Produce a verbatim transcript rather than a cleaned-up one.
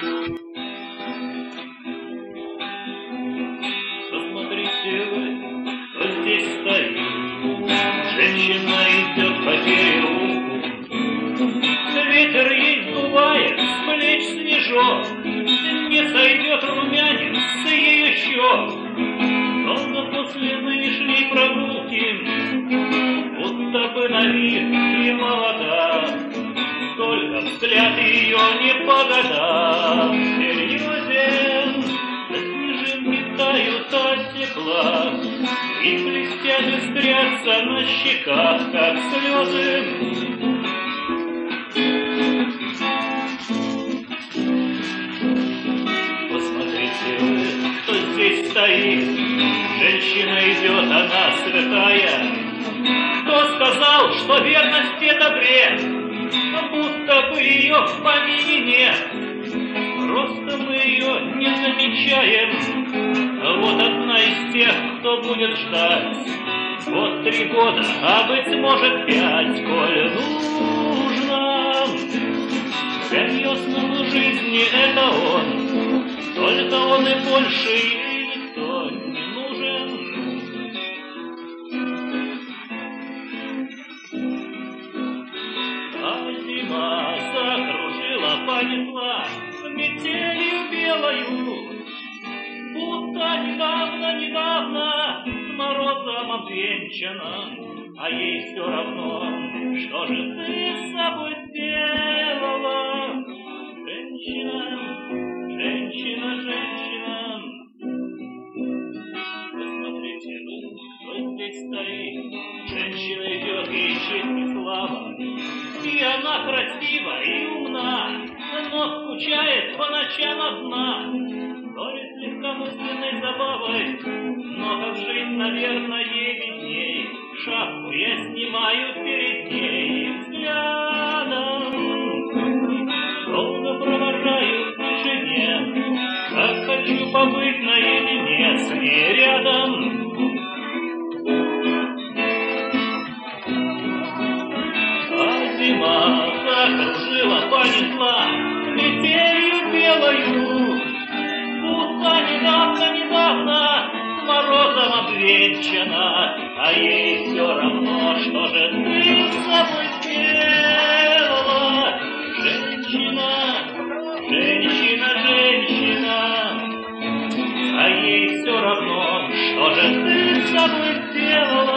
Посмотрите вы, кто здесь стоит. Женщина идет по переулку. Ветер ей сдувает с плеч снежок. Не сойдет румянец с ее щек. Долго после нынешней прогулки, будто бы на вид и молода, только взгляд ее не по годам серьезен. Снежинки тают от тепла и блестят искрятся на щеках, как слезы. Посмотрите вы, кто здесь стоит. Женщина идет, она святая. Кто сказал, что верность — это бред? Будто бы ее в помине нет. Просто мы ее не замечаем. Вот одна из тех, кто будет ждать. Вот три года, а быть может пять, коль нужно. Серьезно жизни это он. Только он и больше ей никто не нужен. А зима закружила, понесла метелью белою, будто недавно-недавно с морозом обвенчана. А ей все равно, что же ты с собой сделала, женщина, женщина, женщина. Посмотрите вы, кто здесь стоит. Женщина идет, ей честь и слава. И она красива и умна, но скучает по ночам одна. То ли с легкомысленной забавой, но как жизнь, наверное, ей видней. Шапку я снимаю перед ней взглядом. Долго провожаю в тишине, как хочу побыть наедине с ней рядом. А зима закружила, понесла метелью белою, будто недавно-недавно с морозом обвенчана. А ей все равно, что же ты с собой сделала, женщина, женщина, женщина. А ей все равно, что же ты с собой сделала.